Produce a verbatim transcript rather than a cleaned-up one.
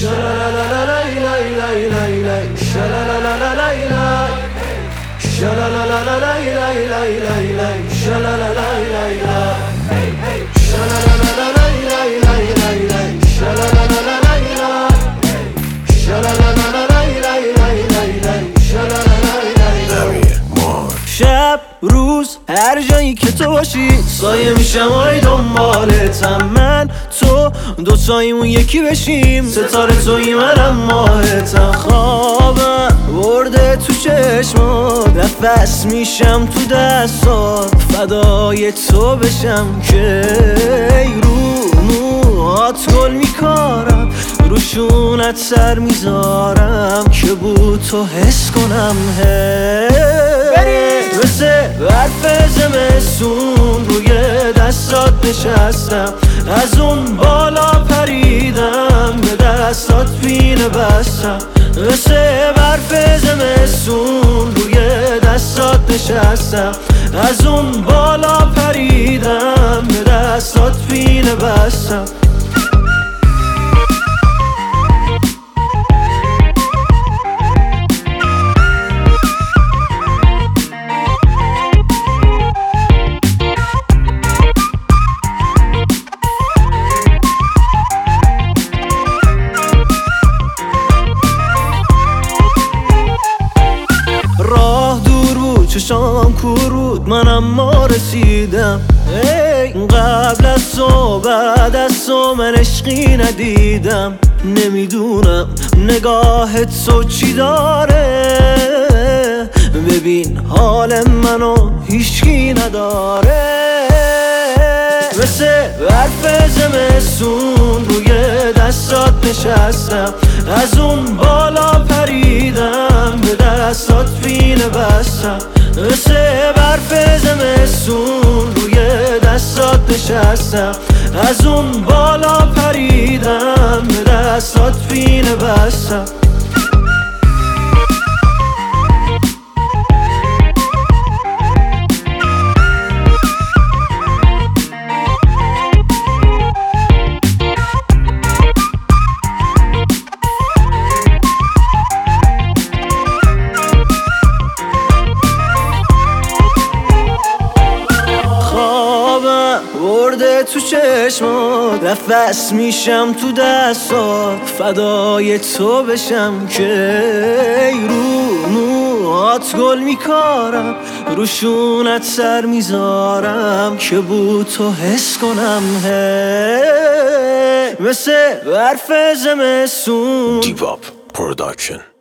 شب روز هر جایی که تو باشی سایه میشم آی دنبالتم، من تو دوتاییمون یکی بشیم، ستاره تویی منم ماهتم. خوابم برده تو چشمات، نفس میشم تو دستات، فدای تو بشم که رو موهات گل میکارم، روشونت سر میذارم که بود تو حس کنم. هی مثل برف زمستون روی دستات نشستم، از اون بالا پریدم به دستات پینه بستم. مثل برف زمستون روی دستات نشستم، از اون بالا پریدم به دستات پینه بستم. چشام کور بود منم ما رسیدم، ای قبل از تو بعد از تو من عشقی ندیدم. نمیدونم نگاه تو چی داره، ببین حال منو هیچکی نداره. مثل برف زمستون روی دستات نشستم، از اون بالا پریدم به دستات پینه بستم. مثل برف زمستون روی دستات نشستم، از اون بالا پریدم به دستات پینه بستم. برده تو چشمات، نفس میشم تو دستات، فدای تو بشم که رو موهات گل میکارم، روشونت سر میذارم که بود تو حس کنم. هی مثل برف زمستون. دیپ آپ پروداکشن.